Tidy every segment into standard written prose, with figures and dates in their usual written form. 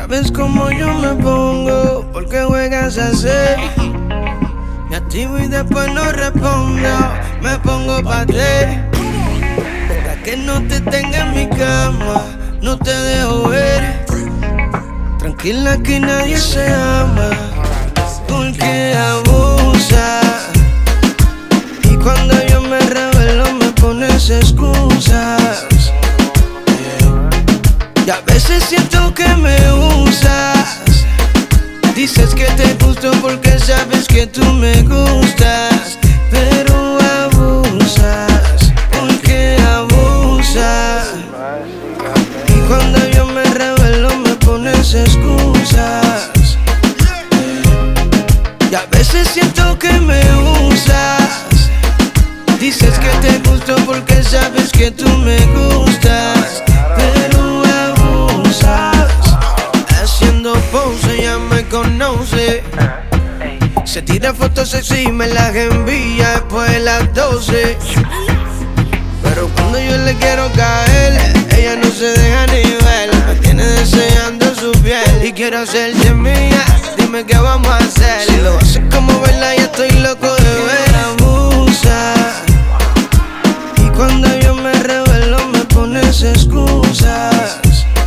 Sabes cómo yo me pongo, porque juegas así. Me activo y después no respondo, me pongo pa' ti. Para que no te tenga en mi cama, no te dejo ver. Tranquila que nadie se ama, porque abusa. Y cuando yo me revelo me pones excusas. Y a veces siento que me usas. Dices que te gusto porque sabes que tú me gustas, pero abusas, porque abusas. Y cuando yo me revelo me pones excusas. Y a veces siento que me usas. Dices que te gusto porque sabes que tú me gustas, pero abusas. Haciendo pose ya me conoce. Se tira fotos sexy y me las envía después de las 12. Pero cuando yo le quiero caer, ella no se deja ni ver. Me tiene deseando su piel y quiero hacerte mía. Dime qué vamos a hacer. Si lo haces como baila, ya estoy loco de ver. Abusa. Y cuando yo me revelo me pones excusas.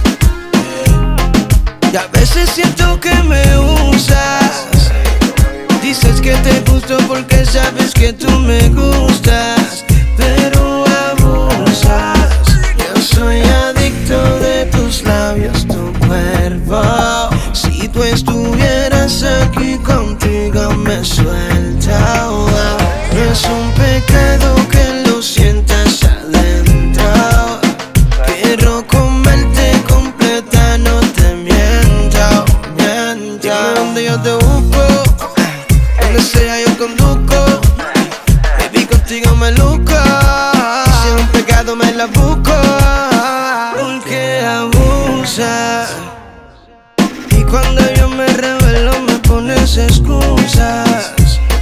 Y a veces siento que me usas. Dices que te gusto porque sabes que tú me gustas, pero abusas. Yo soy adicto de tus labios, tu cuerpo. Si tú estuvieras aquí contigo me suelta. No es un pecado que lo sientas adentro. Quiero comerte completa, no te miento, miento. Dime dónde yo te busco, donde sea yo conduzco. Baby, contigo me luzco. Si es un pecado me la busco, porque abusa. Y cuando yo me revelo me pones excusas.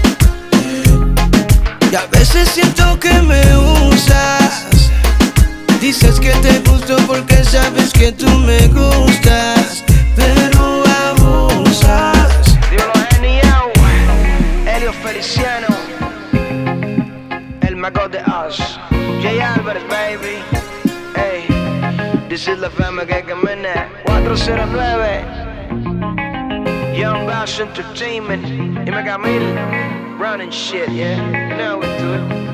Y a veces siento que me usas. Dices que te gusto porque sabes que tú me gustas, pero abusas. Dímelo, Genial, Elio Feliciano, el mago de Oz, Jay Álvarez, baby. Hey, this is la fama que camina 409, Young Bass Entertainment, y Megamil, running shit, yeah, you know we do it.